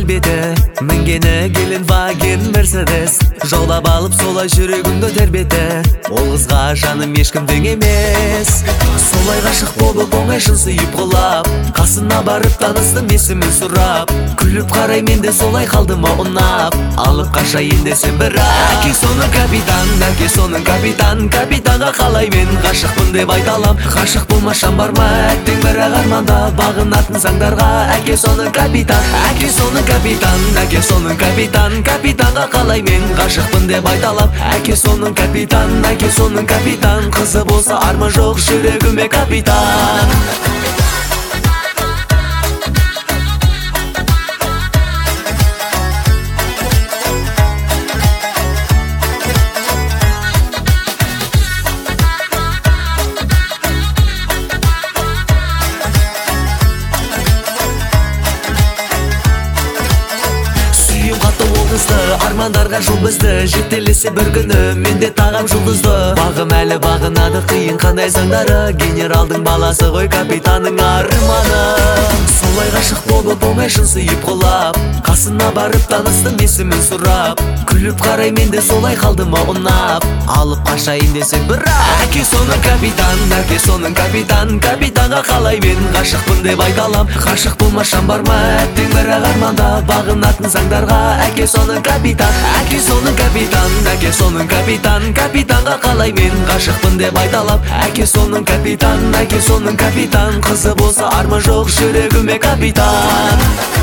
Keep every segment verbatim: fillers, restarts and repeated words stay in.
келбеті, мінгені келін ваген Мерседес. Жаулап алып солай жүрегімді тербеті, ол қызға жаным ешкімдің емес. Солай ғашық болып оңай шын сүйіп құлап, қасына барып таныстым есімін сұрап. Күліп қарай мен де солай қалдым ұнап, алып қашайын десем бірақ. Әке соның капитан, әке соның капитан, капитанға қалай мен ғашықпын деп айталам. Ғашық болмашан бар ма әттең бірақ арманда бағынатын заңдарға. Әке соның капитан, әке соның капитан, әке соның капитан, капитанға қалай мен ғашықпын деп айталам. Әке соның капитан, әке соның капитан, қызы болса арман жоқ жүрегіме капитан. Армандарға жол бізді, жетелесе бір күні менде тағам жұлдызды. Бағым әлі бағынады қиын қандай заңдары, генералдың баласы ғой капитанның арманы. Солай ғашық болып оңай шын сүйіп құлап, қасына барып таныстым есімін сұрап. Күліп қарай мен де солай қалдым ұнап, алып қашайын десем бірақ. Әке соның капитан, әке соның капитан, капитанға қалай мен ғашықпын деп айталам. Ғашық болмашан бар ма әттең бірақ арманда бағынатын заңдарға. Әке соның капитан, әке соның капитан, әке соның капитан, капитанға қалай мен ғашықпын деп айталам. Әке соның капитан, әке соның капитан, қызы болса арман жоқ жүрегіме капитан.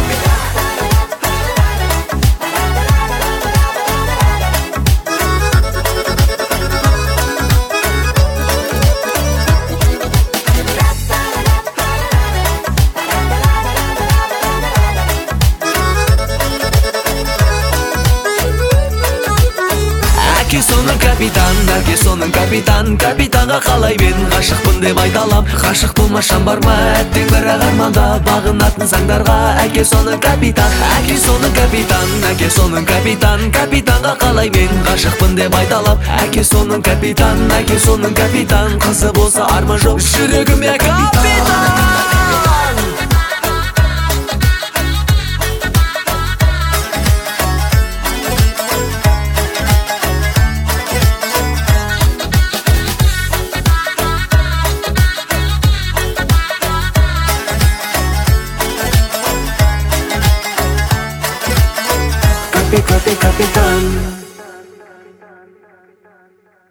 Әке соның капитан, әке соның капитан, капитанға қалай мен ғашықпын деп айталам. Ғашық болмашан бар ма әттең бірақ арманда бағынатын заңдарға. Әке соның капитан, әке соның капитан, әке соның капитан, капитанға қалай мен ғашықпын деп айталам. Әке соның капитан, әке соның капитан, қызы болса арман жоқ жүрегіме капитан. Капитан.